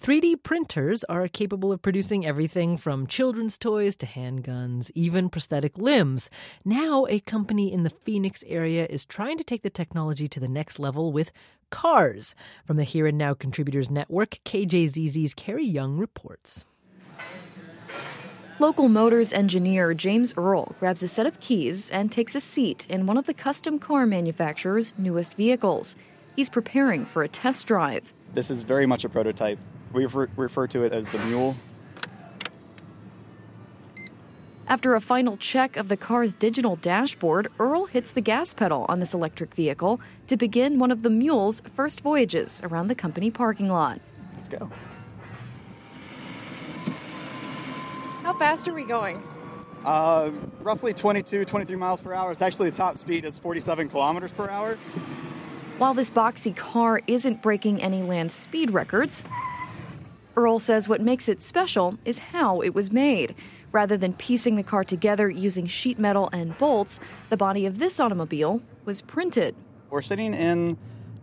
3D printers are capable of producing everything from children's toys to handguns, even prosthetic limbs. Now, a company in the Phoenix area is trying to take the technology to the next level with cars. From the Here and Now Contributors Network, KJZZ's Carrie Young reports. Local Motors engineer James Earl grabs a set of keys and takes a seat in one of the custom car manufacturer's newest vehicles. He's preparing for a test drive. This is very much a prototype. We refer to it as the Mule. After a final check of the car's digital dashboard, Earl hits the gas pedal on this electric vehicle to begin one of the Mule's first voyages around the company parking lot. Let's go. How fast are we going? Roughly 22, 23 miles per hour. It's actually the top speed is 47 kilometers per hour. While this boxy car isn't breaking any land speed records, Earl says what makes it special is how it was made. Rather than piecing the car together using sheet metal and bolts, the body of this automobile was printed. We're sitting in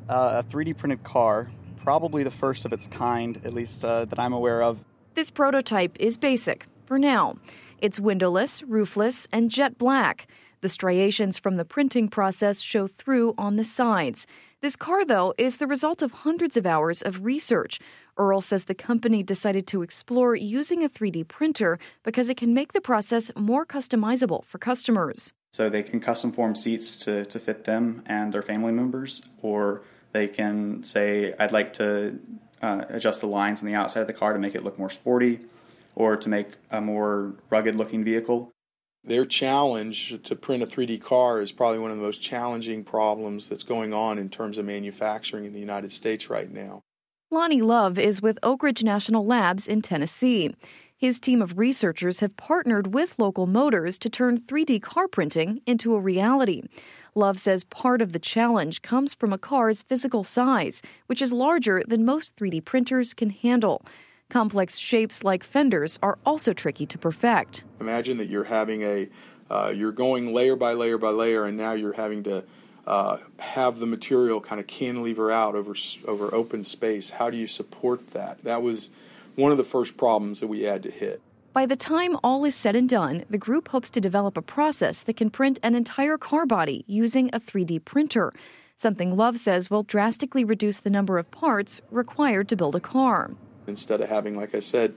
a 3D printed car, probably the first of its kind, at least that I'm aware of. This prototype is basic for now. It's windowless, roofless, and jet black. The striations from the printing process show through on the sides. This car, though, is the result of hundreds of hours of research. Earl says the company decided to explore using a 3D printer because it can make the process more customizable for customers. So they can custom form seats to fit them and their family members, or they can say, I'd like to adjust the lines on the outside of the car to make it look more sporty, or to make a more rugged-looking vehicle. Their challenge to print a 3D car is probably one of the most challenging problems that's going on in terms of manufacturing in the United States right now. Lonnie Love is with Oak Ridge National Labs in Tennessee. His team of researchers have partnered with Local Motors to turn 3D car printing into a reality. Love says part of the challenge comes from a car's physical size, which is larger than most 3D printers can handle. Complex shapes like fenders are also tricky to perfect. Imagine that you're having you're going layer by layer by layer, and now you're having to have the material kind of cantilever out over open space. How do you support that? That was one of the first problems that we had to hit. By the time all is said and done, the group hopes to develop a process that can print an entire car body using a 3D printer, something Love says will drastically reduce the number of parts required to build a car. Instead of having, like I said,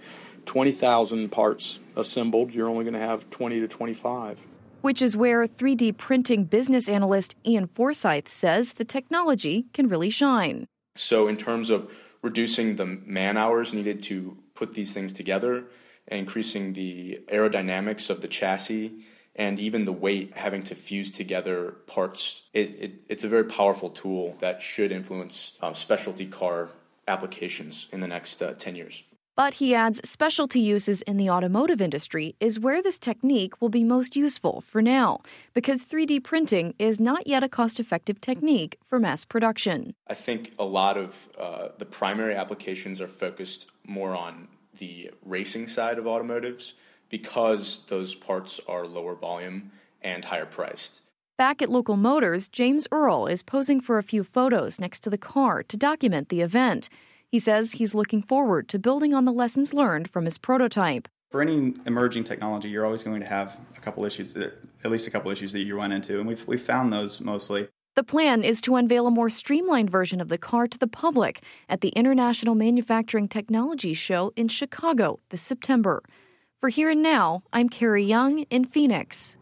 20,000 parts assembled, you're only going to have 20 to 25. Which is where 3D printing business analyst Ian Forsyth says the technology can really shine. So in terms of reducing the man hours needed to put these things together, and increasing the aerodynamics of the chassis, and even the weight having to fuse together parts, it's a very powerful tool that should influence specialty car applications in the next 10 years. But he adds specialty uses in the automotive industry is where this technique will be most useful for now, because 3D printing is not yet a cost-effective technique for mass production. I think a lot of the primary applications are focused more on the racing side of automotives because those parts are lower volume and higher priced. Back at Local Motors, James Earl is posing for a few photos next to the car to document the event. He says he's looking forward to building on the lessons learned from his prototype. For any emerging technology, you're always going to have at least a couple issues that you run into, and we've found those mostly. The plan is to unveil a more streamlined version of the car to the public at the International Manufacturing Technology Show in Chicago this September. For Here and Now, I'm Carrie Young in Phoenix.